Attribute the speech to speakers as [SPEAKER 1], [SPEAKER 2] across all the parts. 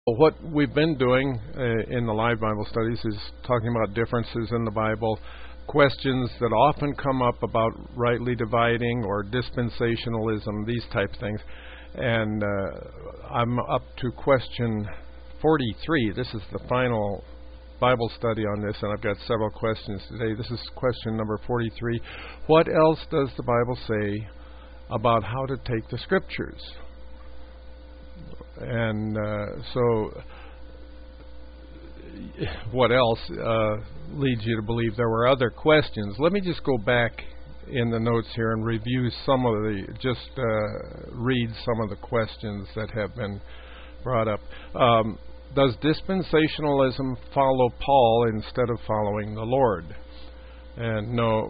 [SPEAKER 1] What we've been doing in the live Bible studies is talking about differences in the Bible, questions that often come up about rightly dividing or dispensationalism, these type of things. And I'm up to question 43. This is the final Bible study on this, and I've got several questions today. This is question number 43. What else does the Bible say about how to take the Scriptures? And so what else leads you to believe there were other questions? Let me just go back in the notes here and review some of read some of the questions that have been brought up. Does dispensationalism follow Paul instead of following the Lord? And no,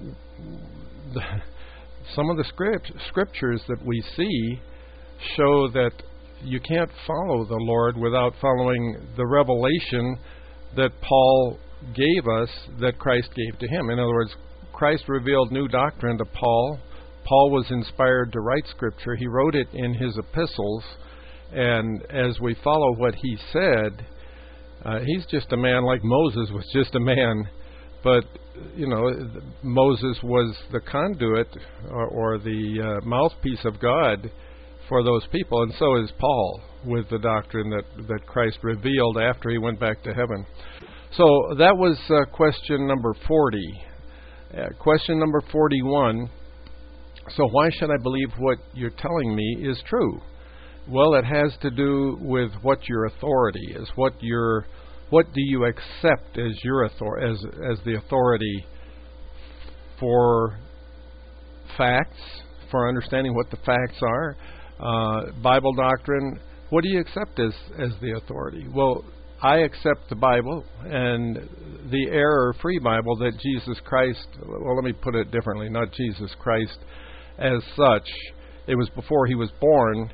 [SPEAKER 1] some of the scriptures that we see show that you can't follow the Lord without following the revelation that Paul gave us, that Christ gave to him. In other words, Christ revealed new doctrine to Paul. Paul was inspired to write Scripture. He wrote it in his epistles, and as we follow what he said, he's just a man like Moses was just a man. But, Moses was the conduit or the mouthpiece of God for those people, and so is Paul with the doctrine that Christ revealed after he went back to heaven. So that was question number 40. Question number 41. So why should I believe what you're telling me is true? Well, it has to do with what your authority is. What do you accept as your as the authority for facts, for understanding what the facts are? Bible doctrine, what do you accept as the authority? Well, I accept the Bible and the error-free Bible that Jesus Christ, well, let me put it differently, not Jesus Christ as such. It was before he was born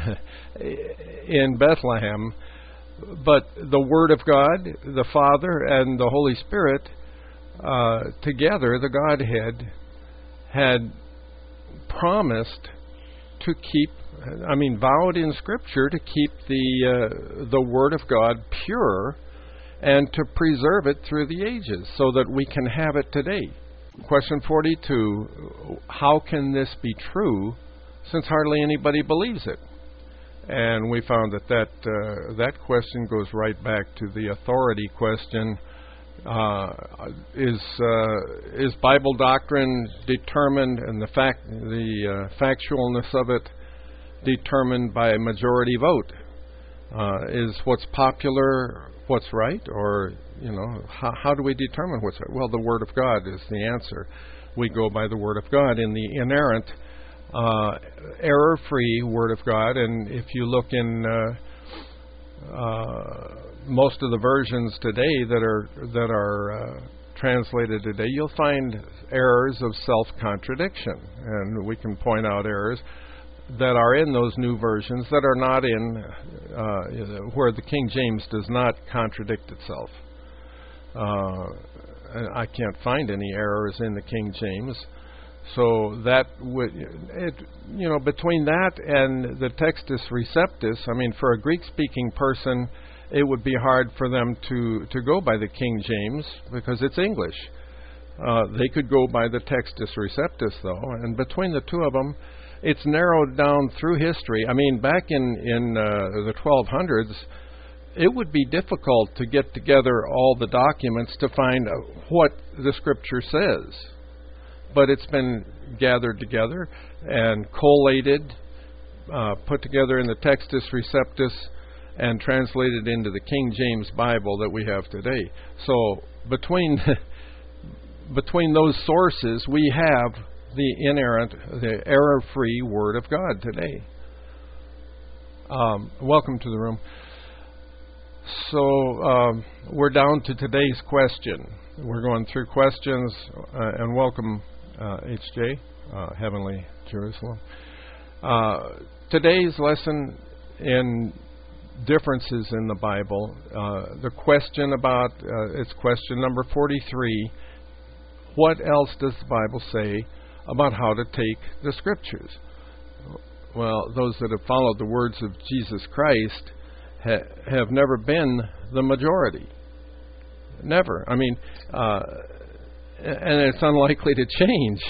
[SPEAKER 1] in Bethlehem, but the Word of God, the Father and the Holy Spirit, together, the Godhead, had promised to keep, vowed in Scripture to keep the Word of God pure and to preserve it through the ages so that we can have it today. Question 42, how can this be true since hardly anybody believes it? And we found that question goes right back to the authority question. Is Bible doctrine determined, and the factualness of it determined by a majority vote? Is what's popular what's right, or how do we determine what's right? Well, the Word of God is the answer. We go by the Word of God in the inerrant, error-free Word of God, and if you look in most of the versions today that are translated today, you'll find errors of self-contradiction, and we can point out errors that are in those new versions that are not in where the King James does not contradict itself. I can't find any errors in the King James. So that would, between that and the Textus Receptus, for a Greek-speaking person, it would be hard for them to go by the King James because it's English. They could go by the Textus Receptus, though, and between the two of them, it's narrowed down through history. Back in the 1200s, it would be difficult to get together all the documents to find what the Scripture says. But it's been gathered together and collated, put together in the Textus Receptus, and translated into the King James Bible that we have today. So between those sources, we have the inerrant, the error-free Word of God today. Welcome to the room. So we're down to today's question. We're going through questions, and welcome, H.J., Heavenly Jerusalem. Today's lesson in differences in the Bible, the question about, it's question number 43, what else does the Bible say about how to take the Scriptures? Well, those that have followed the words of Jesus Christ have never been the majority. Never. I mean, and it's unlikely to change.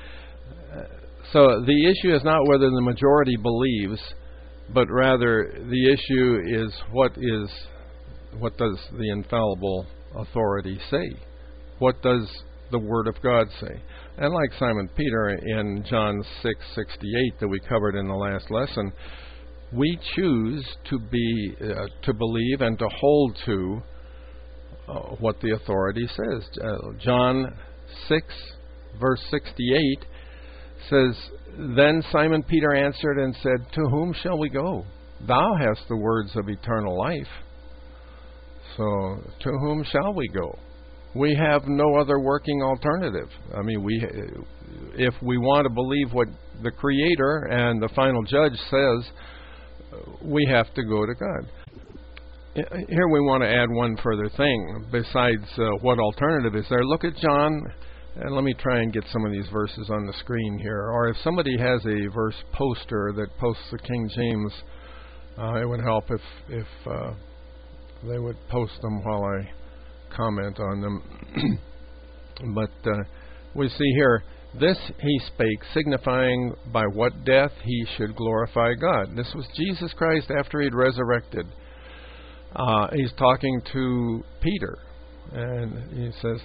[SPEAKER 1] So the issue is not whether the majority believes, but rather the issue is what does the infallible authority say? What does the Word of God say? And like Simon Peter in John 6:68 that we covered in the last lesson, we choose to believe and to hold to what the authority says. John 6 verse 68 says, "Then Simon Peter answered and said, 'To whom shall we go? Thou hast the words of eternal life.'" So, to whom shall we go? We have no other working alternative. I mean, if we want to believe what the Creator and the final judge says, we have to go to God. Here we want to add one further thing besides what alternative is there. Look at John, and let me try and get some of these verses on the screen here. Or if somebody has a verse poster that posts the King James, it would help if they would post them while I comment on them. But we see here, "This he spake, signifying by what death he should glorify God." This was Jesus Christ after he'd resurrected. He's talking to Peter, and he says,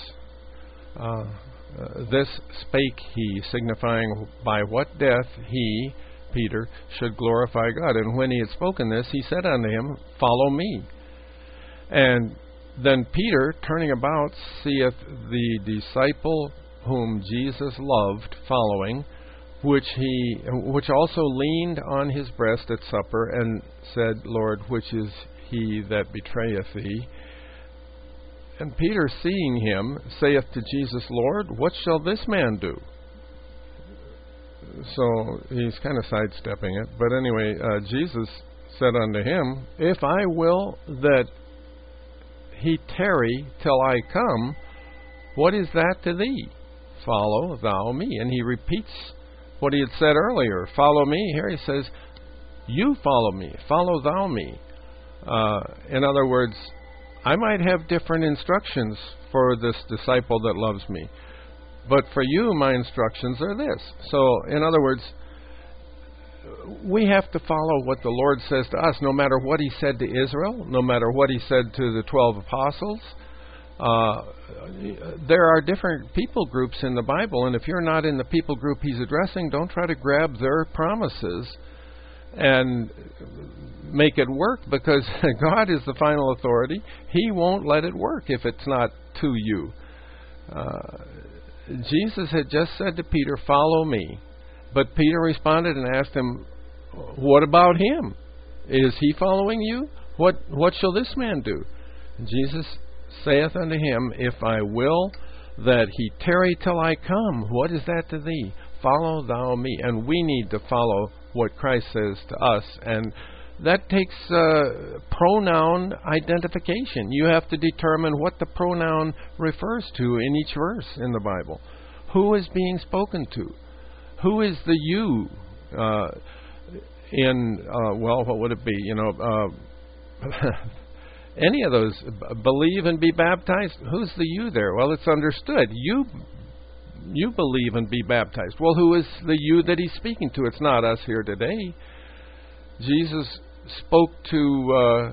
[SPEAKER 1] "This spake he, signifying by what death he," Peter, "should glorify God. And when he had spoken this, he said unto him, Follow me. And then Peter, turning about, seeth the disciple whom Jesus loved following, which also leaned on his breast at supper, and said, Lord, which is he that betrayeth thee? And Peter, seeing him, saith to Jesus, Lord, what shall this man do? So he's kind of sidestepping it. But anyway, Jesus said unto him, If I will that he tarry till I come, what is that to thee? Follow thou me. And he repeats what he had said earlier. Follow me. Here he says, you follow me. Follow thou me. In other words, I might have different instructions for this disciple that loves me, but for you, my instructions are this. So, in other words, we have to follow what the Lord says to us, no matter what he said to Israel, no matter what he said to the 12 apostles. There are different people groups in the Bible, and if you're not in the people group he's addressing, don't try to grab their promises and make it work, because God is the final authority. He won't let it work if it's not to you. Jesus had just said to Peter, follow me. But Peter responded and asked him, what about him? Is he following you? What shall this man do? And Jesus saith unto him, If I will that he tarry till I come, what is that to thee? Follow thou me. And we need to follow what Christ says to us. And that takes pronoun identification. You have to determine what the pronoun refers to in each verse in the Bible. Who is being spoken to? Who is the you? What would it be? Any of those. Believe and be baptized. Who's the you there? Well, it's understood. You believe and be baptized. Well, who is the you that he's speaking to? It's not us here today. Jesus spoke to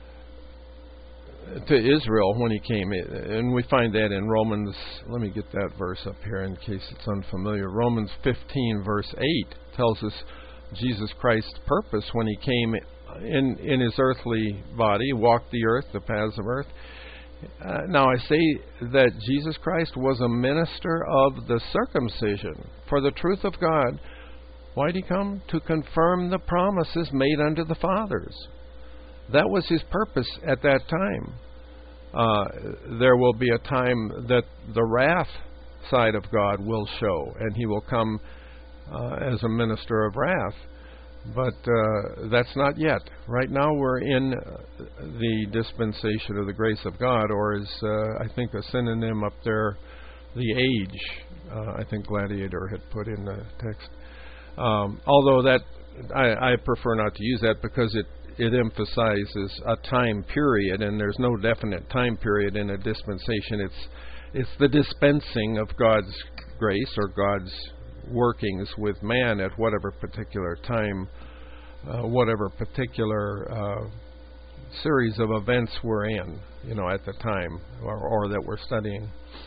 [SPEAKER 1] Israel when he came, and we find that in Romans. Let me get that verse up here in case it's unfamiliar. Romans 15 verse 8 tells us Jesus Christ's purpose when he came in his earthly body, walked the earth, the paths of earth. Now I say that Jesus Christ was a minister of the circumcision for the truth of God. Why did he come? To confirm the promises made unto the fathers. That was his purpose at that time. There will be a time that the wrath side of God will show, and he will come as a minister of wrath. But that's not yet. Right now we're in the dispensation of the grace of God, or is, I think, a synonym up there, the age. I think Gladiator had put in the text. Although that, I prefer not to use that because it emphasizes a time period, and there's no definite time period in a dispensation. It's the dispensing of God's grace or God's workings with man at whatever particular time, whatever particular series of events we're in, at the time, or that we're studying.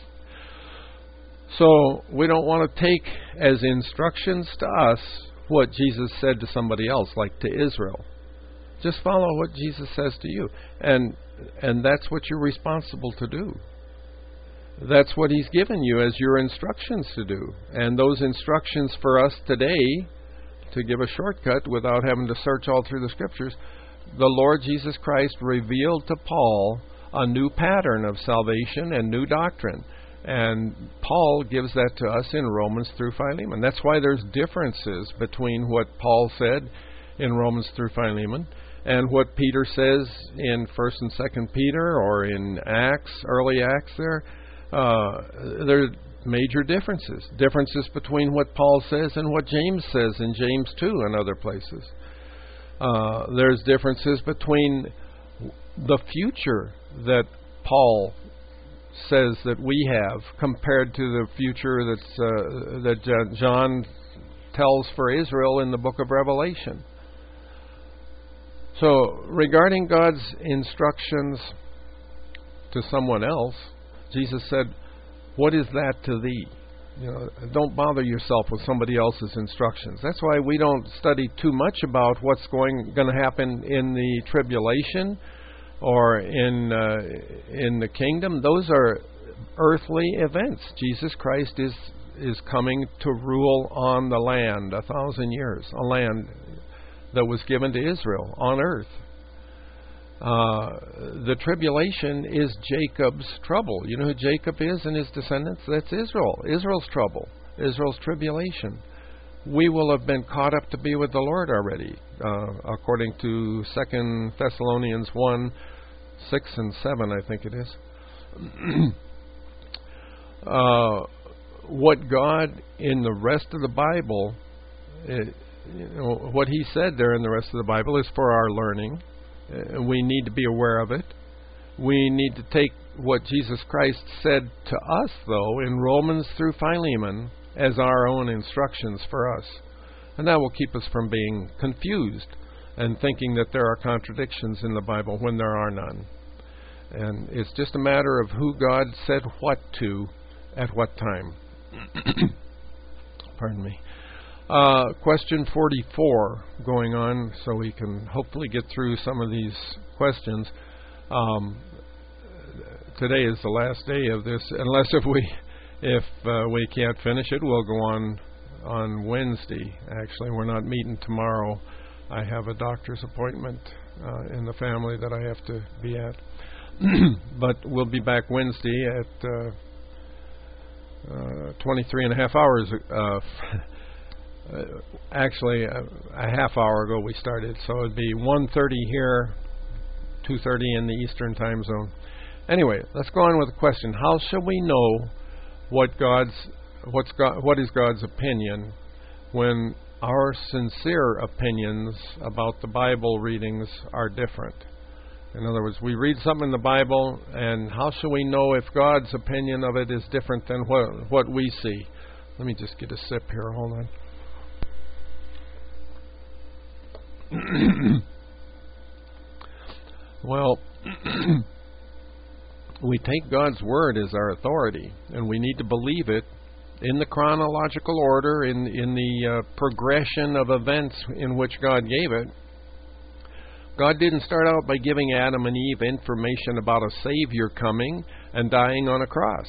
[SPEAKER 1] So we don't want to take as instructions to us what Jesus said to somebody else, like to Israel. Just follow what Jesus says to you. And that's what you're responsible to do. That's what He's given you as your instructions to do. And those instructions for us today, to give a shortcut without having to search all through the Scriptures, the Lord Jesus Christ revealed to Paul a new pattern of salvation and new doctrine. And Paul gives that to us in Romans through Philemon. That's why there's differences between what Paul said in Romans through Philemon and what Peter says in 1st and 2nd Peter or in Acts, early Acts there. There are major differences. Differences between what Paul says and what James says in James 2 and other places. There's differences between the future that Paul says that we have compared to the future that John tells for Israel in the book of Revelation. So, regarding God's instructions to someone else, Jesus said, "What is that to thee?" Don't bother yourself with somebody else's instructions. That's why we don't study too much about what's going to happen in the tribulation or in the kingdom. Those are earthly events. Jesus Christ is coming to rule on the land 1,000 years, a land that was given to Israel on earth. The tribulation is Jacob's trouble. You know who Jacob is and his descendants? That's Israel. Israel's trouble. Israel's tribulation. We will have been caught up to be with the Lord already, according to 2 Thessalonians 1, 6 and 7, I think it is. What God in the rest of the Bible, what He said there in the rest of the Bible is for our learning. We need to be aware of it. We need to take what Jesus Christ said to us, though, in Romans through Philemon, as our own instructions for us. And that will keep us from being confused and thinking that there are contradictions in the Bible when there are none. And it's just a matter of who God said what to at what time. Pardon me. Question 44 going on, so we can hopefully get through some of these questions. Today is the last day of this, unless if we can't finish it, we'll go on Wednesday. Actually, we're not meeting tomorrow. I have a doctor's appointment in the family that I have to be at. But we'll be back Wednesday at 23 and a half hours. Actually, a half hour ago we started, so it'd be 1:30 here, 2:30 in the Eastern time zone. Anyway, let's go on with the question: how shall we know what is God's opinion when our sincere opinions about the Bible readings are different? In other words, we read something in the Bible, and how shall we know if God's opinion of it is different than what we see? Let me just get a sip here. Hold on. Well, we take God's Word as our authority, and we need to believe it in the chronological order, in the progression of events in which God gave it. God didn't start out by giving Adam and Eve information about a Savior coming and dying on a cross.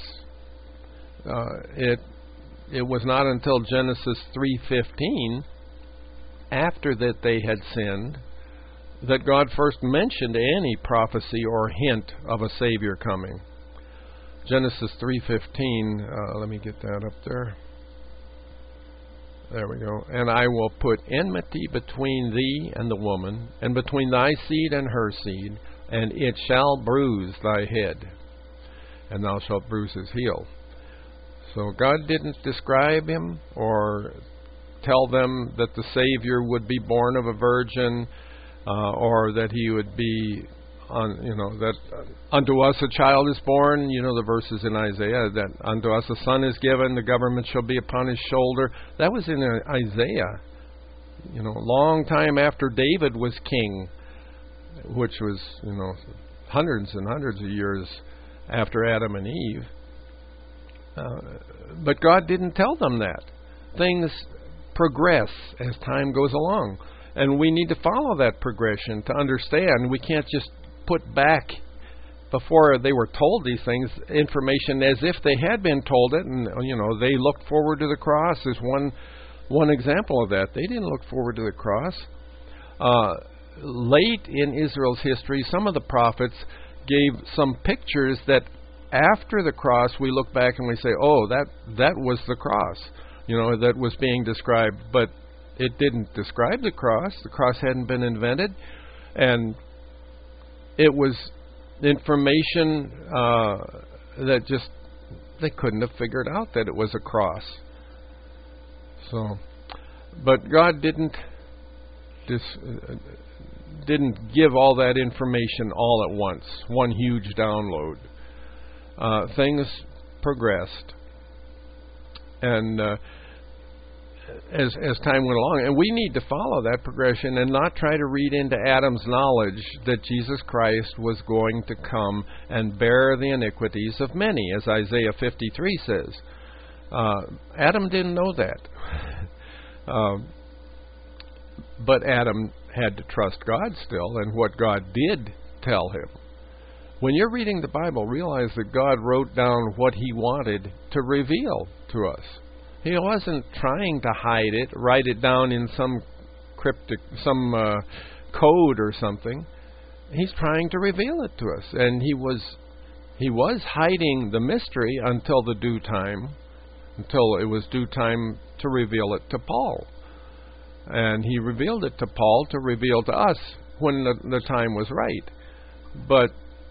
[SPEAKER 1] It was not until Genesis 3:15, after that they had sinned, that God first mentioned any prophecy or hint of a Savior coming. Genesis 3:15, let me get that up there. There we go. And I will put enmity between thee and the woman, and between thy seed and her seed, and it shall bruise thy head, and thou shalt bruise his heel. So God didn't describe him or tell them that the Savior would be born of a virgin, or that he would be that unto us a child is born, the verses in Isaiah, that unto us a son is given, the government shall be upon his shoulder. That was in Isaiah, a long time after David was king, which was, hundreds and hundreds of years after Adam and Eve. But God didn't tell them that. Things progress as time goes along. And we need to follow that progression to understand. We can't just put back, before they were told these things, information as if they had been told it. And, they looked forward to the cross is one example of that. They didn't look forward to the cross. Late in Israel's history, some of the prophets gave some pictures that after the cross we look back and we say, oh, that was the cross, that was being described. But it didn't describe the cross. The cross hadn't been invented. And it was information that just, they couldn't have figured out that it was a cross. So, but God didn't give all that information all at once, one huge download. Things progressed, and as time went along, and we need to follow that progression and not try to read into Adam's knowledge that Jesus Christ was going to come and bear the iniquities of many, as Isaiah 53 says. Adam didn't know that. But Adam had to trust God still, and what God did tell him. When you're reading the Bible, realize that God wrote down what He wanted to reveal to us. He wasn't trying to hide it, write it down in some cryptic, code or something. He's trying to reveal it to us, and He was hiding the mystery until the due time, until it was due time to reveal it to Paul. And He revealed it to Paul to reveal to us when the time was right. But,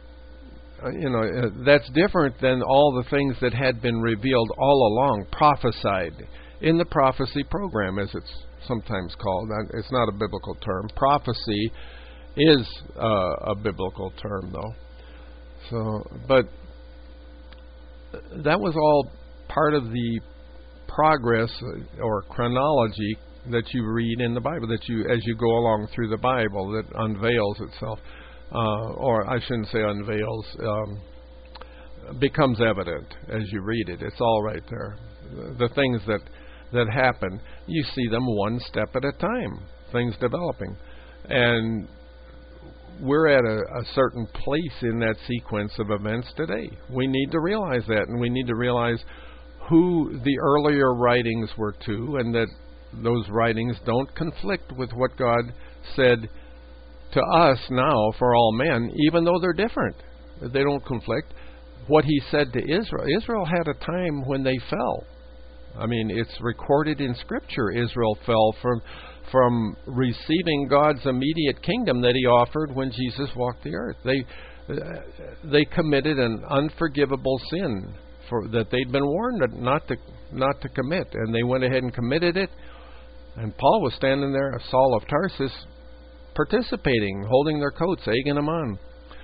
[SPEAKER 1] that's different than all the things that had been revealed all along, prophesied, in the prophecy program, as it's sometimes called. It's not a biblical term. Prophecy is a biblical term, though. So, but that was all part of the progress or chronology that you read in the Bible, that as you go along through the Bible, that unveils itself, or I shouldn't say unveils, becomes evident as you read it. It's all right there. The things that happen, you see them one step at a time, things developing. And we're at a certain place in that sequence of events today. We need to realize that, and we need to realize who the earlier writings were to, and that those writings don't conflict with what God said to us now for all men, even though they're different. They don't conflict. What He said to Israel, Israel had a time when they fell. I mean, it's recorded in Scripture. Israel fell from receiving God's immediate kingdom that He offered when Jesus walked the earth. They committed an unforgivable sin that they'd been warned not to commit, and they went ahead and committed it. And Paul was standing there, Saul of Tarsus, participating, holding their coats, egging them on.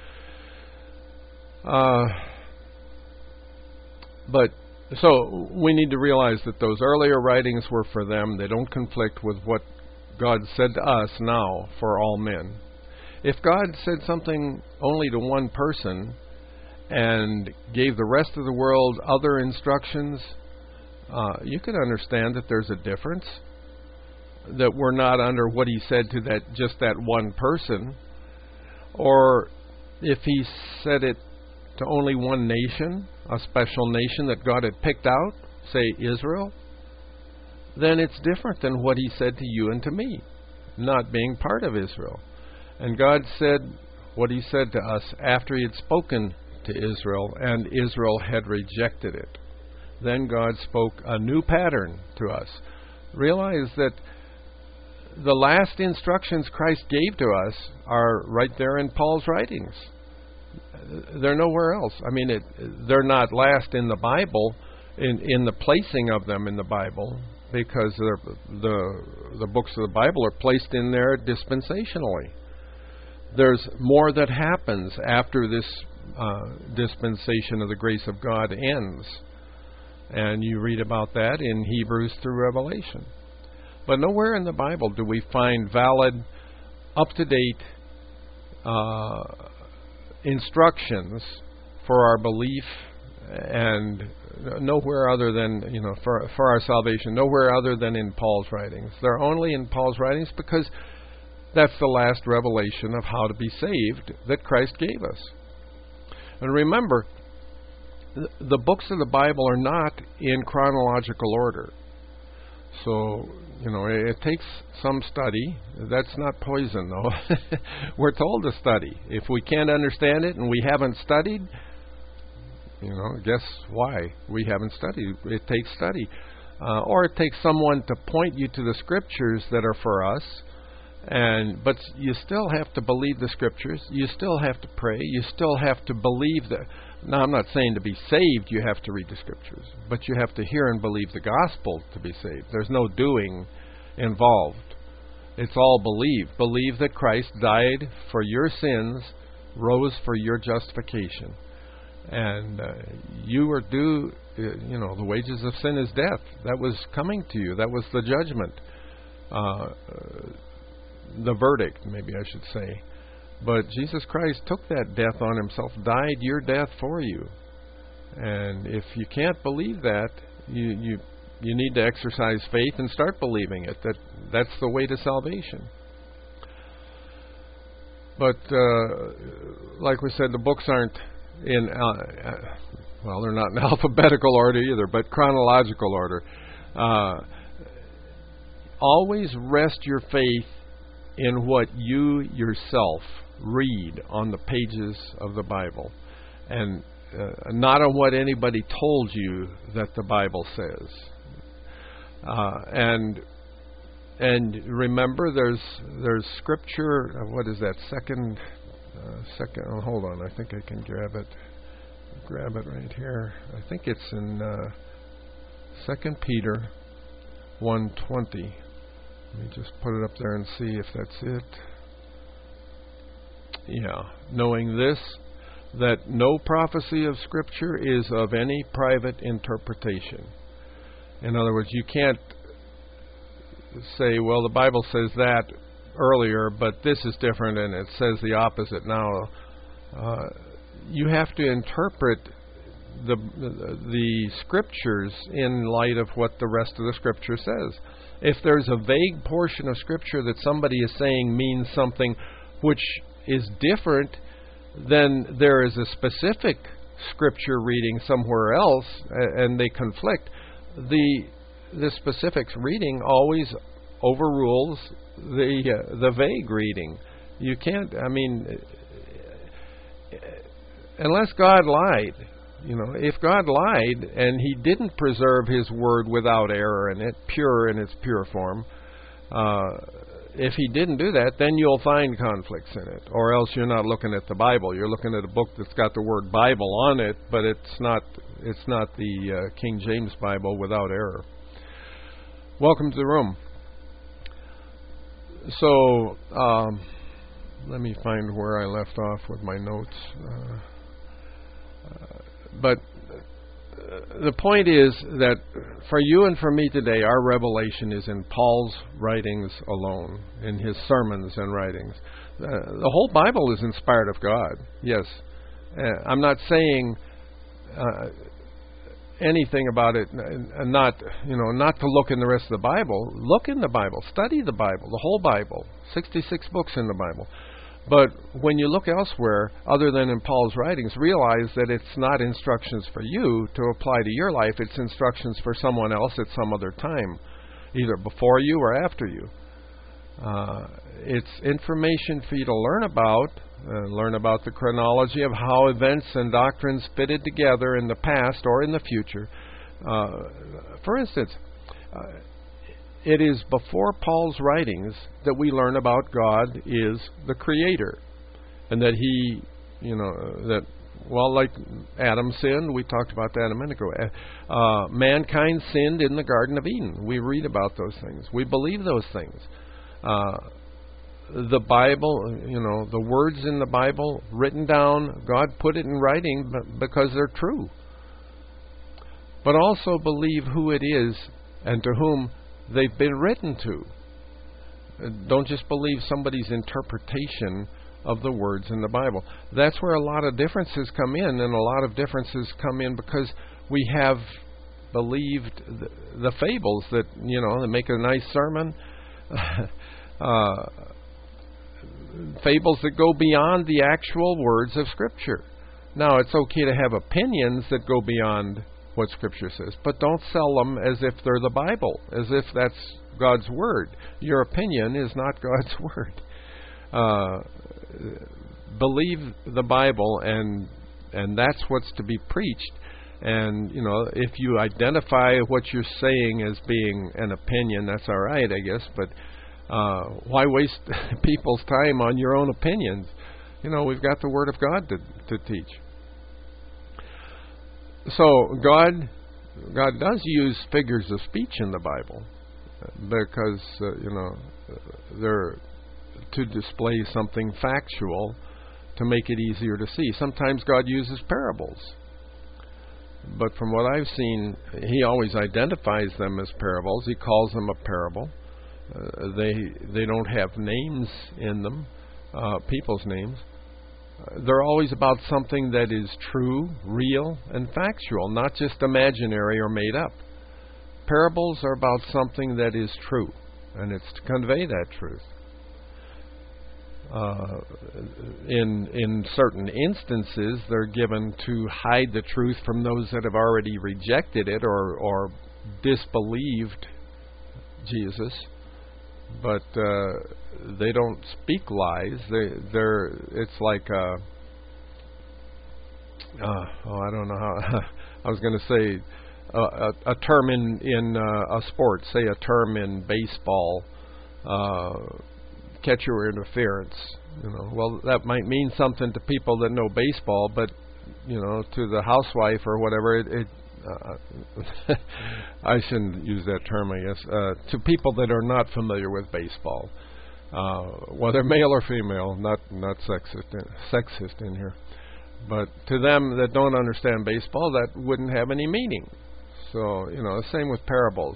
[SPEAKER 1] But so we need to realize that those earlier writings were for them. They don't conflict with what God said to us now for all men. If God said something only to one person and gave the rest of the world other instructions, you can understand that there's a difference, that we're not under what He said to just that one person. Or if He said it to only one nation, a special nation that God had picked out, say Israel, then it's different than what He said to you and to me, not being part of Israel. And God said what He said to us after He had spoken to Israel, and Israel had rejected it. Then God spoke a new pattern to us. Realize that the last instructions Christ gave to us are right there in Paul's writings. They're nowhere else. I mean, they're not last in the Bible, in the placing of them in the Bible, because the books of the Bible are placed in there dispensationally. there's more that happens after this dispensation of the grace of God ends. And you read about that in Hebrews through Revelation. But nowhere in the Bible do we find valid, up-to-date instructions for our belief, and nowhere other than, for our salvation, nowhere other than in Paul's writings. They're only in Paul's writings because that's the last revelation of how to be saved that Christ gave us. And remember, the books of the Bible are not in chronological order. So, it takes some study. That's not poison, though. We're told to study. If we can't understand it and we haven't studied, guess why? We haven't studied. It takes study. Or it takes someone to point you to the Scriptures that are for us. But you still have to believe the Scriptures. You still have to pray. You still have to believe that. Now, I'm not saying to be saved you have to read the Scriptures, but you have to hear and believe the gospel to be saved. There's no doing involved. It's all believe. Believe that Christ died for your sins, rose for your justification. And you are due, the wages of sin is death. That was coming to you. That was the judgment. The verdict, maybe I should say. But Jesus Christ took that death on himself, died your death for you. And if you can't believe that, you need to exercise faith and start believing it. That's the way to salvation. But like we said, the books aren't in, they're not in alphabetical order either, but chronological order. Always rest your faith in what you yourself read on the pages of the Bible, and not on what anybody told you that the Bible says. And remember, there's Scripture. What is that? Second. Oh, hold on. I think I can grab it right here. I think it's in 2 Peter 1:20. Let me just put it up there and see if that's it. Yeah. Knowing this, that no prophecy of Scripture is of any private interpretation. In other words, you can't say, well, the Bible says that earlier, but this is different and it says the opposite now. You have to interpret the Scriptures in light of what the rest of the Scripture says. If there's a vague portion of Scripture that somebody is saying means something which is different, then there is a specific Scripture reading somewhere else, and they conflict. The specific reading always overrules the vague reading. You can't. Unless God lied. If God lied and He didn't preserve His Word without error in it, pure in its pure form, if He didn't do that, then you'll find conflicts in it. Or else you're not looking at the Bible. You're looking at a book that's got the word Bible on it, but it's not the King James Bible without error. Welcome to the room. So, let me find where I left off with my notes. But the point is that for you and for me today, our revelation is in Paul's writings alone, in his sermons and writings. The whole Bible is inspired of God, yes. I'm not saying anything about it, and not to look in the rest of the Bible. Look in the Bible, study the Bible, the whole Bible, 66 books in the Bible. But when you look elsewhere, other than in Paul's writings, realize that it's not instructions for you to apply to your life. It's instructions for someone else at some other time, either before you or after you. It's information for you to learn about the chronology of how events and doctrines fitted together in the past or in the future. For instance, it is before Paul's writings that we learn about God is the Creator, and that He, like Adam sinned, we talked about that a minute ago. Mankind sinned in the Garden of Eden. We read about those things. We believe those things. the Bible, the words in the Bible written down. God put it in writing because they're true. But also believe who it is and to whom they've been written to. Don't just believe somebody's interpretation of the words in the Bible. That's where a lot of differences come in, and a lot of differences come in because we have believed the fables that, that make a nice sermon. Fables that go beyond the actual words of Scripture. Now, it's okay to have opinions that go beyond what Scripture says, but don't sell them as if they're the Bible, as if that's God's Word. Your opinion is not God's Word. Believe the Bible, and that's what's to be preached. And, if you identify what you're saying as being an opinion, that's all right, I guess, but why waste people's time on your own opinions? We've got the Word of God to teach. So God does use figures of speech in the Bible because they're to display something factual to make it easier to see. Sometimes God uses parables, but from what I've seen, He always identifies them as parables. He calls them a parable. They don't have names in them, people's names. They're always about something that is true, real, and factual, not just imaginary or made up. Parables are about something that is true, and it's to convey that truth. In certain instances, they're given to hide the truth from those that have already rejected it or disbelieved Jesus. But they don't speak lies. It's like I don't know how I was going to say a term in a sport. Say a term in baseball, catcher interference. Well, that might mean something to people that know baseball, but to the housewife or whatever, I shouldn't use that term, I guess. To people that are not familiar with baseball, whether male or female, not sexist in here, but to them that don't understand baseball, that wouldn't have any meaning. So, the same with parables.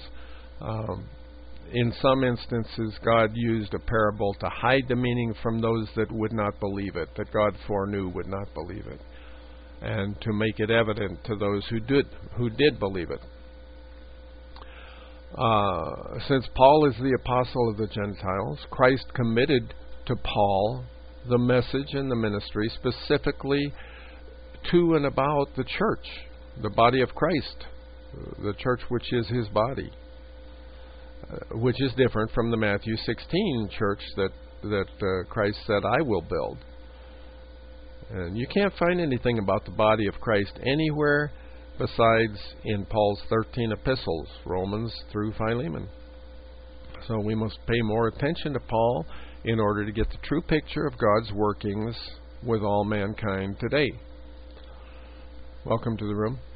[SPEAKER 1] In some instances, God used a parable to hide the meaning from those that would not believe it, that God foreknew would not believe it, and to make it evident to those who did believe it. Since Paul is the apostle of the Gentiles, Christ committed to Paul the message and the ministry specifically to and about the church, the body of Christ, the church which is His body, which is different from the Matthew 16 church that Christ said, "I will build." And you can't find anything about the body of Christ anywhere besides in Paul's 13 epistles, Romans through Philemon. So we must pay more attention to Paul in order to get the true picture of God's workings with all mankind today. Welcome to the room.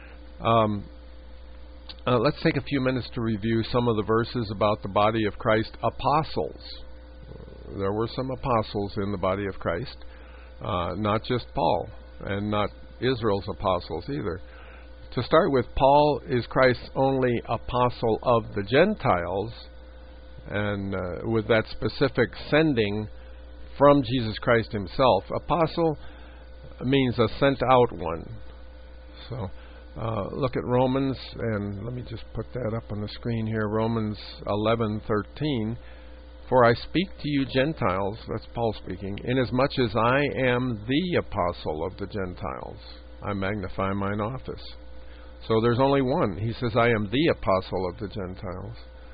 [SPEAKER 1] Let's take a few minutes to review some of the verses about the body of Christ apostles. There were some apostles in the body of Christ. Not just Paul, and not Israel's apostles either. To start with, Paul is Christ's only apostle of the Gentiles, and with that specific sending from Jesus Christ Himself. Apostle means a sent out one. So look at Romans, and let me just put that up on the screen here. Romans 11:13. For I speak to you Gentiles, that's Paul speaking, inasmuch as I am the apostle of the Gentiles, I magnify mine office. So there's only one. He says, I am the apostle of the Gentiles.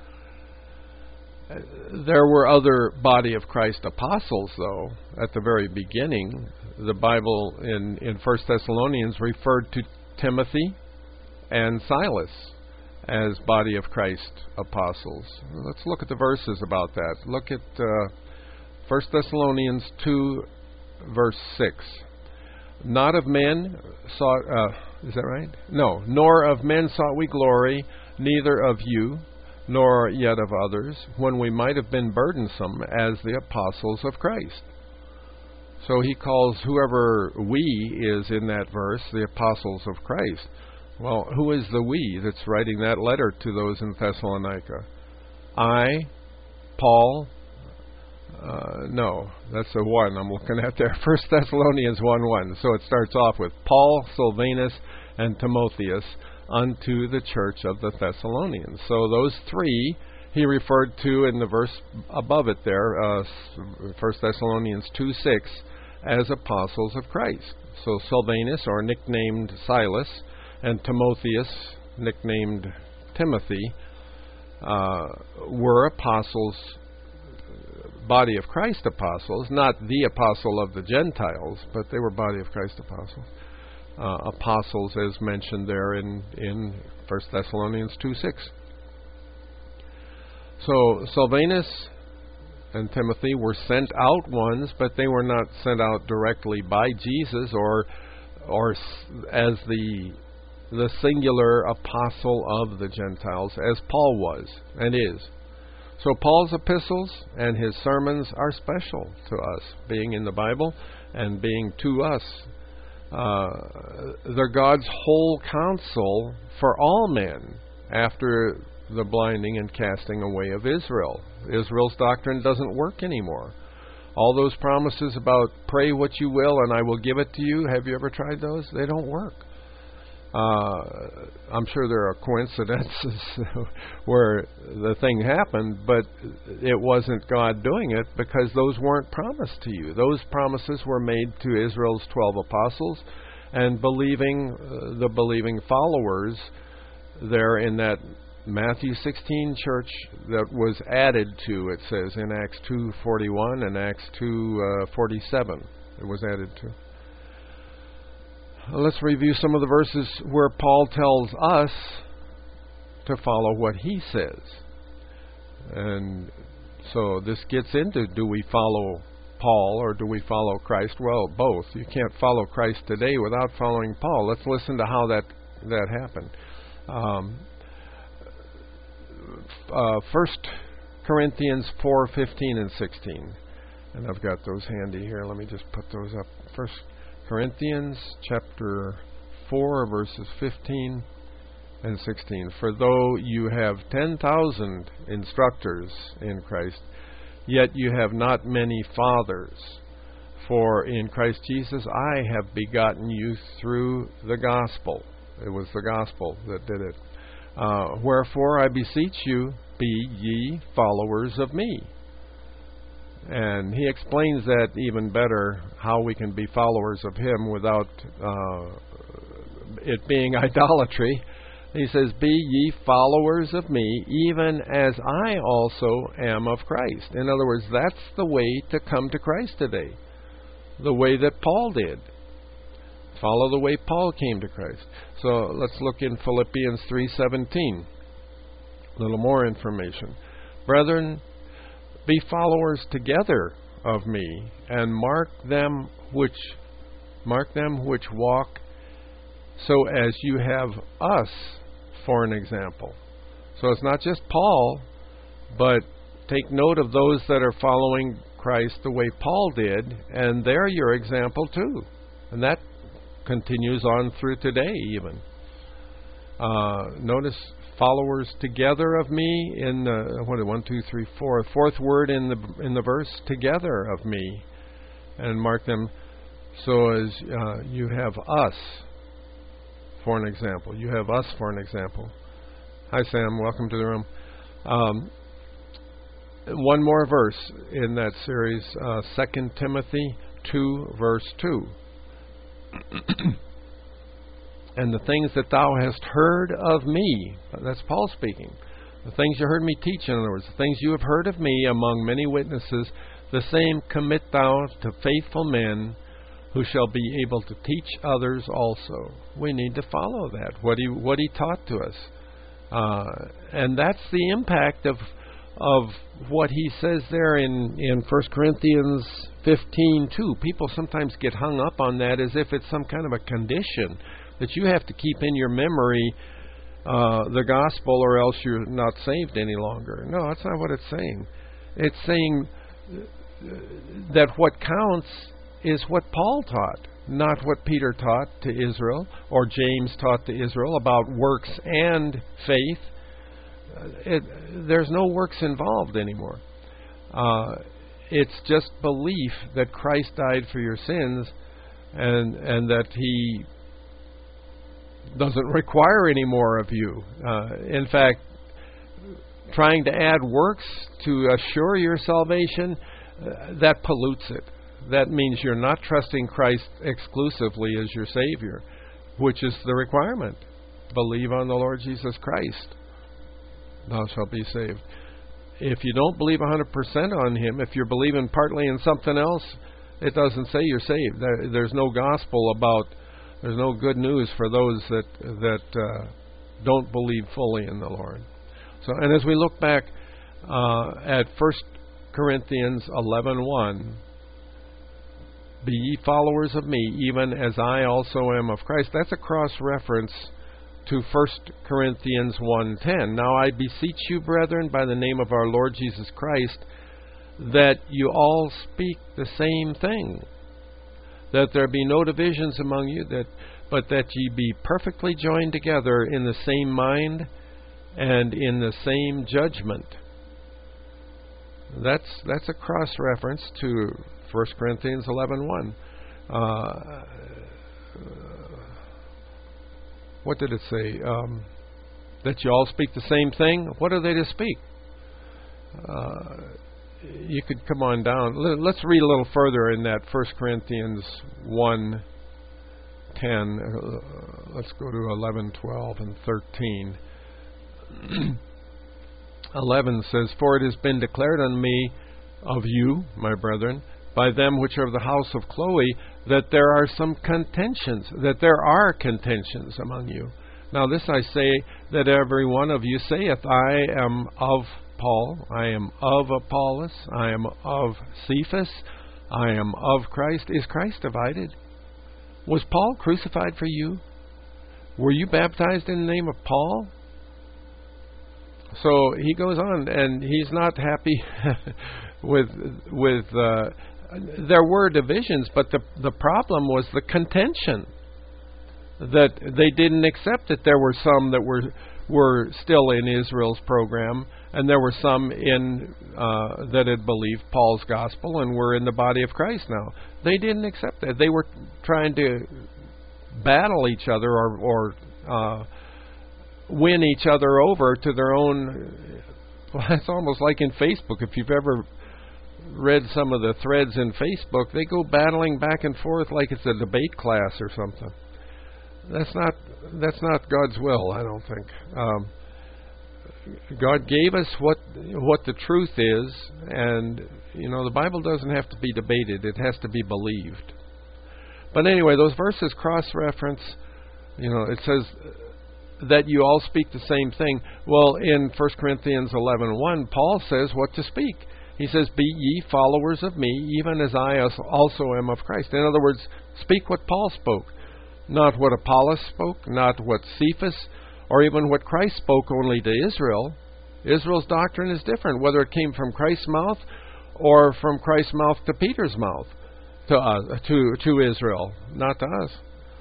[SPEAKER 1] There were other body of Christ apostles, though, at the very beginning. The Bible in 1 Thessalonians referred to Timothy and Silas as body of Christ apostles. Let's look at the verses about that. Look at 1 Thessalonians 2, verse 6. Not of men sought, is that right? No. Nor of men sought we glory, neither of you, nor yet of others, when we might have been burdensome as the apostles of Christ. So he calls whoever we is in that verse the apostles of Christ. Well, who is the we that's writing that letter to those in Thessalonica? I, Paul, no, that's the one I'm looking at there. 1 Thessalonians 1:1. So it starts off with Paul, Silvanus, and Timotheus unto the church of the Thessalonians. So those three he referred to in the verse above it there, 1 Thessalonians 2:6, as apostles of Christ. So Silvanus, or nicknamed Silas, and Timotheus, nicknamed Timothy, were apostles, body of Christ apostles, not the apostle of the Gentiles, but they were body of Christ apostles. Apostles as mentioned there in 1 Thessalonians 2:6. So Silvanus and Timothy were sent out ones, but they were not sent out directly by Jesus or as the singular apostle of the Gentiles, as Paul was and is. So Paul's epistles and his sermons are special to us, being in the Bible and being to us. They're God's whole counsel for all men after the blinding and casting away of Israel. Israel's doctrine doesn't work anymore. All those promises about pray what you will and I will give it to you, have you ever tried those? They don't work. I'm sure there are coincidences where the thing happened, but it wasn't God doing it because those weren't promised to you. Those promises were made to Israel's 12 apostles and the believing followers there in that Matthew 16 church that was added to, it says in Acts 2:41 and Acts 2:47. It was added to. Let's review some of the verses where Paul tells us to follow what he says. And so this gets into, do we follow Paul or do we follow Christ? Well, both. You can't follow Christ today without following Paul. Let's listen to how that happened. 1 Corinthians 4:15 and 16. And I've got those handy here. Let me just put those up. 1 Corinthians chapter 4, verses 15 and 16. For though you have 10,000 instructors in Christ, yet you have not many fathers. For in Christ Jesus I have begotten you through the gospel. It was the gospel that did it. Wherefore I beseech you, be ye followers of me. And he explains that even better, how we can be followers of him without it being idolatry. He says, be ye followers of me, even as I also am of Christ. In other words, that's the way to come to Christ today. The way that Paul did. Follow the way Paul came to Christ. So let's look in Philippians 3:17. A little more information. Brethren, be followers together of me, and mark them which walk, so as you have us for an example. So it's not just Paul, but take note of those that are following Christ the way Paul did, and they're your example too. And that continues on through today even. Notice followers together of me in the fourth word in the verse, together of me, and mark them so as you have us for an example. You have us for an example. Hi Sam, welcome to the room. One more verse in that series, 2 Timothy 2 verse 2. And the things that thou hast heard of me, that's Paul speaking, the things you heard me teach, in other words, the things you have heard of me among many witnesses, the same commit thou to faithful men who shall be able to teach others also. We need to follow that, what he taught to us. And that's the impact of what he says there in 1 Corinthians 15:2. People sometimes get hung up on that as if it's some kind of a condition that you have to keep in your memory the gospel, or else you're not saved any longer. No, that's not what it's saying. It's saying that what counts is what Paul taught, not what Peter taught to Israel or James taught to Israel about works and faith. There's no works involved anymore. It's just belief that Christ died for your sins and that He doesn't require any more of you. In fact, trying to add works to assure your salvation, that pollutes it. That means you're not trusting Christ exclusively as your Savior, which is the requirement. Believe on the Lord Jesus Christ, thou shalt be saved. If you don't believe 100% on Him, if you're believing partly in something else, it doesn't say you're saved. There's no gospel about, there's no good news for those that don't believe fully in the Lord. So, and as we look back at 1 Corinthians 11:1, be ye followers of me, even as I also am of Christ. That's a cross-reference to 1 Corinthians 1:10. Now I beseech you, brethren, by the name of our Lord Jesus Christ, that you all speak the same thing, that there be no divisions among you, but that ye be perfectly joined together in the same mind and in the same judgment. That's a cross-reference to 1 Corinthians 11:1. What did it say? That you all speak the same thing? What are they to speak? You could come on down. Let's read a little further in that 1 Corinthians 1:10. Let's go to 11, 12, and 13. 11 says, For it has been declared unto me of you, my brethren, by them which are of the house of Chloe, that there are contentions among you. Now this I say, that every one of you saith, I am of Paul, I am of Apollos, I am of Cephas, I am of Christ. Is Christ divided? Was Paul crucified for you? Were you baptized in the name of Paul? So he goes on, and he's not happy with there were divisions, but the problem was the contention, that they didn't accept that there were some that were still in Israel's program, and there were some in that had believed Paul's gospel and were in the body of Christ now. They didn't accept that. They were trying to battle each other or win each other over to their own. Well, it's almost like in Facebook. If you've ever read some of the threads in Facebook, they go battling back and forth like it's a debate class or something. That's not God's will, I don't think. God gave us what the truth is, and the Bible doesn't have to be debated; it has to be believed. But anyway, those verses cross-reference. It says that you all speak the same thing. Well, in 1 Corinthians 11:1, Paul says what to speak. He says, be ye followers of me, even as I also am of Christ. In other words, speak what Paul spoke, not what Apollos spoke, not what Cephas, or even what Christ spoke only to Israel. Israel's doctrine is different, whether it came from Christ's mouth or from Christ's mouth to Peter's mouth, to Israel, not to us.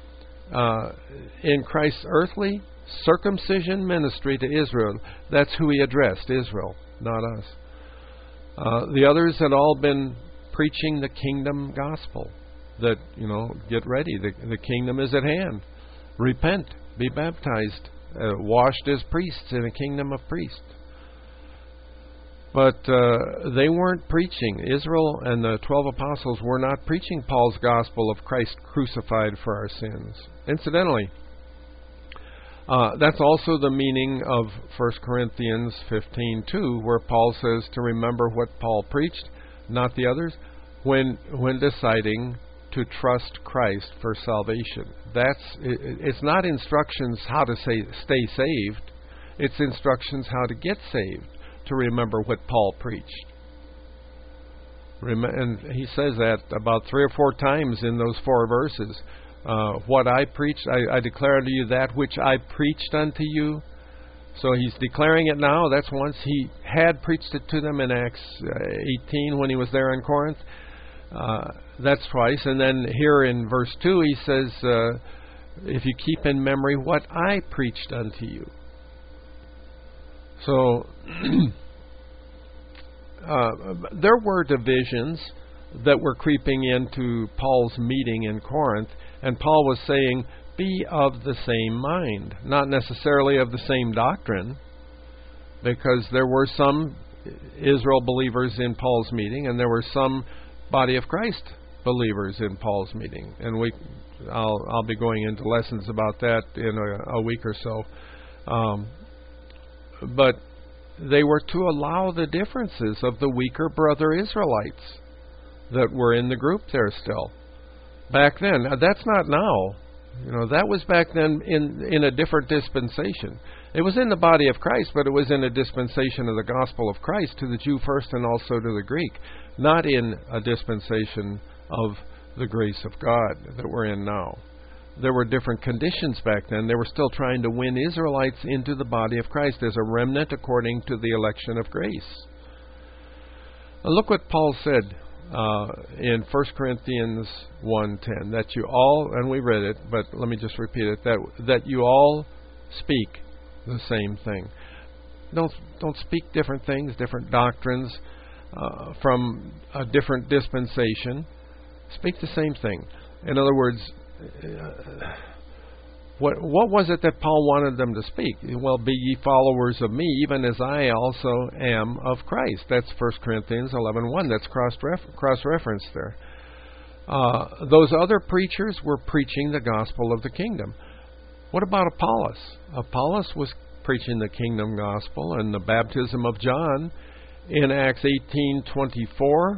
[SPEAKER 1] In Christ's earthly circumcision ministry to Israel, that's who He addressed, Israel, not us. The others had all been preaching the kingdom gospel, that, get ready, the kingdom is at hand. Repent, be baptized, washed as priests in a kingdom of priests. But they weren't preaching. Israel and the 12 apostles were not preaching Paul's gospel of Christ crucified for our sins. Incidentally, that's also the meaning of 1 Corinthians 15:2, where Paul says to remember what Paul preached, not the others, when deciding to trust Christ for salvation. It's not instructions how to stay saved. It's instructions how to get saved, to remember what Paul preached. And he says that about 3 or 4 times in those 4 verses. What I preached, I declare unto you that which I preached unto you, So he's declaring it now. That's once. He had preached it to them in Acts 18 when he was there in Corinth. That's twice. And then here in verse 2 he says, if you keep in memory what I preached unto you. So there were divisions that were creeping into Paul's meeting in Corinth, and Paul was saying, be of the same mind, not necessarily of the same doctrine, because there were some Israel believers in Paul's meeting, and there were some body of Christ believers in Paul's meeting, and I'll be going into lessons about that in a week or so. But they were to allow the differences of the weaker brother Israelites that were in the group there still. Back then, that's not now. That was back then in a different dispensation. It was in the body of Christ, but it was in a dispensation of the gospel of Christ to the Jew first and also to the Greek, not in a dispensation of the grace of God that we're in now. There were different conditions back then. They were still trying to win Israelites into the body of Christ as a remnant according to the election of grace. Look what Paul said in 1 Corinthians 1:10, that you all, and we read it, but let me just repeat it, that you all speak the same thing. Don't speak different things, different doctrines from a different dispensation. Speak the same thing. In other words, what was it that Paul wanted them to speak? Well, be ye followers of me, even as I also am of Christ. That's 1 Corinthians 11:1. That's cross-referenced there. Those other preachers were preaching the gospel of the kingdom. What about Apollos? Apollos was preaching the kingdom gospel and the baptism of John in Acts 18:24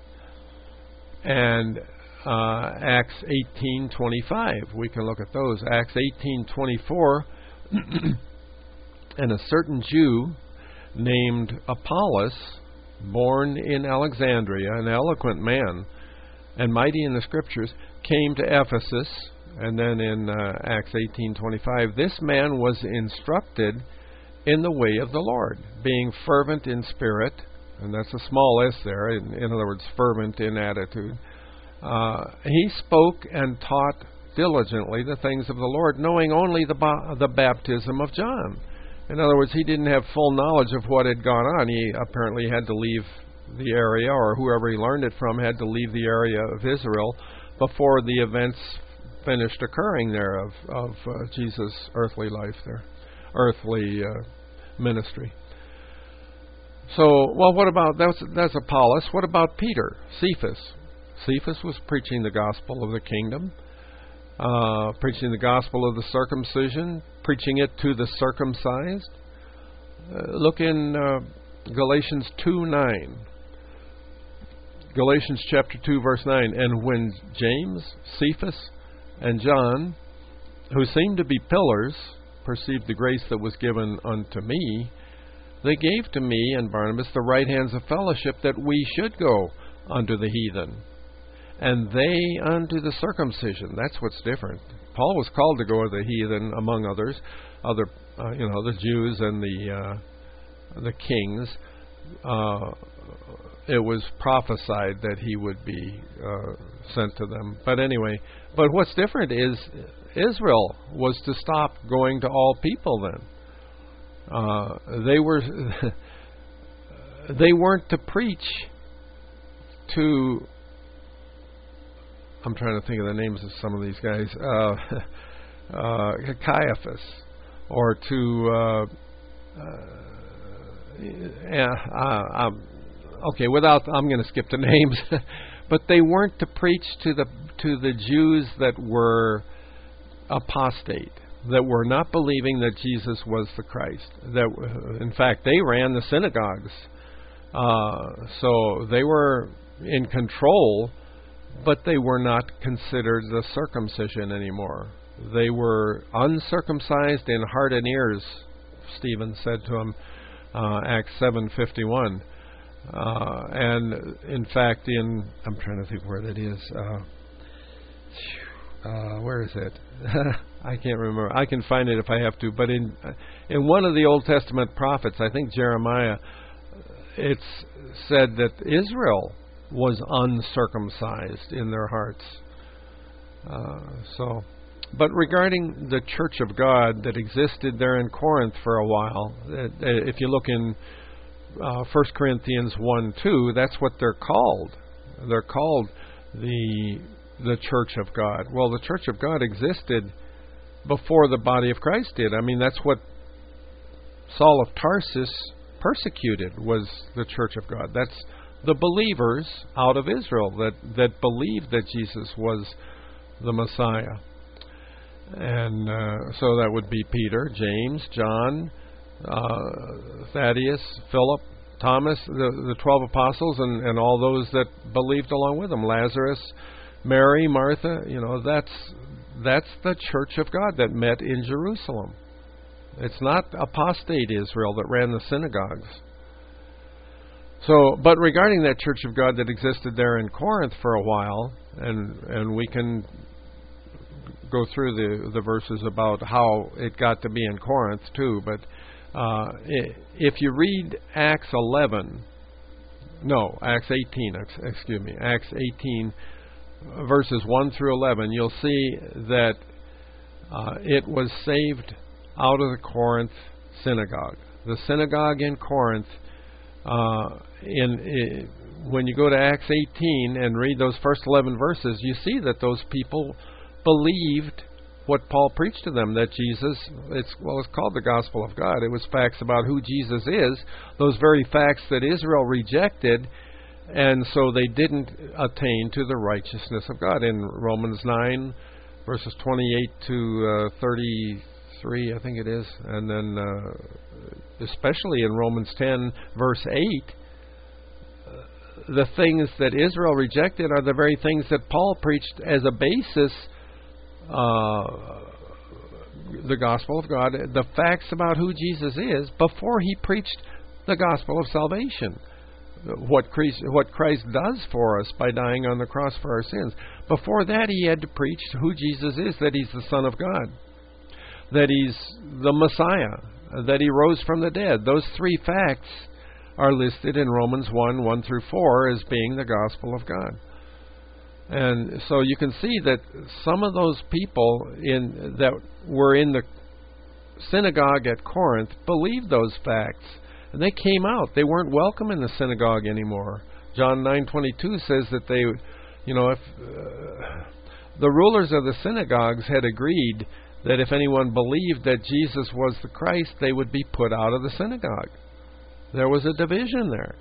[SPEAKER 1] and Acts 18:25. We can look at those. Acts 18:24, and a certain Jew named Apollos, born in Alexandria, an eloquent man and mighty in the Scriptures, came to Ephesus. And then in Acts 18:25, this man was instructed in the way of the Lord, being fervent in spirit, and that's a small s there, in other words, fervent in attitude. He spoke and taught diligently the things of the Lord, knowing only the baptism of John. In other words, he didn't have full knowledge of what had gone on. He apparently had to leave the area, or whoever he learned it from had to leave the area of Israel before the events finished occurring there of Jesus' earthly life there, earthly ministry. So, well, what about, that's Apollos. What about Peter, Cephas? Cephas was preaching the gospel of the kingdom, preaching the gospel of the circumcision, preaching it to the circumcised. Look in Galatians 2:9. Galatians chapter 2, verse 9. And when James, Cephas, and John, who seemed to be pillars, perceived the grace that was given unto me, they gave to me and Barnabas the right hands of fellowship, that we should go unto the heathen, and they unto the circumcision. That's what's different. Paul was called to go to the heathen, among others, the Jews and the kings. It was prophesied that he would be sent to them. But anyway, but what's different is Israel was to stop going to all people then. They weren't to preach to, I'm trying to think of the names of some of these guys, Caiaphas, or to I'm going to skip the names, but they weren't to preach to the Jews that were apostate, that were not believing that Jesus was the Christ. That, in fact, they ran the synagogues, so they were in control, but they were not considered the circumcision anymore. They were uncircumcised in heart and ears, Stephen said to him, Acts 7:51. And in fact, I'm trying to think where that is. where is it? I can't remember. I can find it if I have to. But in one of the Old Testament prophets, I think Jeremiah, it's said that Israel was uncircumcised in their hearts. But regarding the church of God that existed there in Corinth for a while, if you look in 1 Corinthians 1:2, that's what they're called. They're called the church of God. Well, the church of God existed before the body of Christ did. I mean, that's what Saul of Tarsus persecuted, was the church of God. That's the believers out of Israel that believed that Jesus was the Messiah. And so that would be Peter, James, John, Thaddeus, Philip, Thomas, the 12 apostles, and all those that believed along with them. Lazarus, Mary, Martha. That's the church of God that met in Jerusalem. It's not apostate Israel that ran the synagogues. So, but regarding that church of God that existed there in Corinth for a while, and we can go through the verses about how it got to be in Corinth too, but if you read Acts 18, Acts 18, verses 1 through 11, you'll see that it was saved out of the Corinth synagogue. The synagogue in Corinth, when you go to Acts 18 and read those first 11 verses, you see that those people believed what Paul preached to them, that Jesus, it's called the gospel of God. It was facts about who Jesus is, those very facts that Israel rejected, and so they didn't attain to the righteousness of God. In Romans 9, verses 28 to 33, I think it is, and then especially in Romans 10, verse 8, the things that Israel rejected are the very things that Paul preached as a basis, the gospel of God, the facts about who Jesus is, before he preached the gospel of salvation. What Christ does for us by dying on the cross for our sins. Before that, he had to preach who Jesus is, that he's the Son of God, that he's the Messiah, that he rose from the dead. Those three facts are listed in Romans 1 through 4 as being the gospel of God. And so you can see that some of those people that were in the synagogue at Corinth believed those facts. And they came out. They weren't welcome in the synagogue anymore. John 9:22 says that they, if the rulers of the synagogues had agreed that if anyone believed that Jesus was the Christ, they would be put out of the synagogue. There was a division there.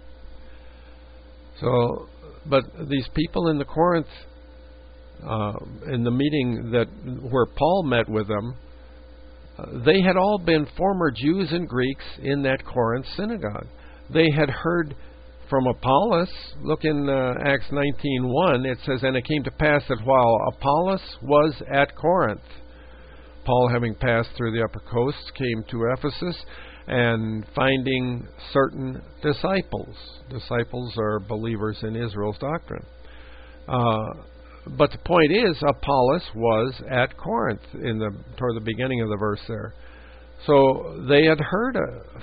[SPEAKER 1] So, but these people in the Corinth, in the meeting where Paul met with them, they had all been former Jews and Greeks in that Corinth synagogue. They had heard from Apollos. Look in Acts 19:1. It says, "And it came to pass that while Apollos was at Corinth," Paul, having passed through the upper coast, came to Ephesus, and finding certain disciples. Disciples are believers in Israel's doctrine. But the point is, Apollos was at Corinth toward the beginning of the verse there. So they had heard,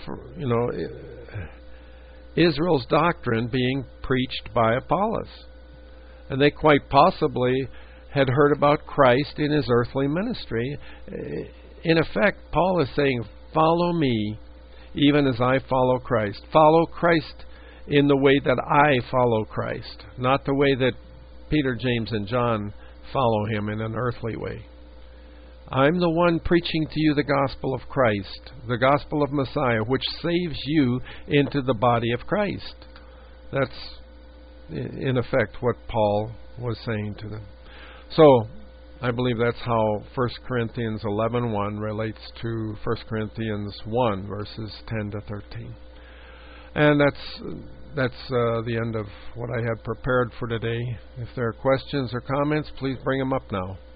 [SPEAKER 1] Israel's doctrine being preached by Apollos. And they quite possibly had heard about Christ in his earthly ministry. In effect, Paul is saying, follow me even as I follow Christ. Follow Christ in the way that I follow Christ, not the way that Peter, James, and John follow him in an earthly way. I'm the one preaching to you the gospel of Christ, the gospel of Messiah, which saves you into the body of Christ. That's, in effect, what Paul was saying to them. So, I believe that's how 1 Corinthians 11:1 relates to 1 Corinthians 1, verses 10 to 13. And that's the end of what I had prepared for today. If there are questions or comments, please bring them up now.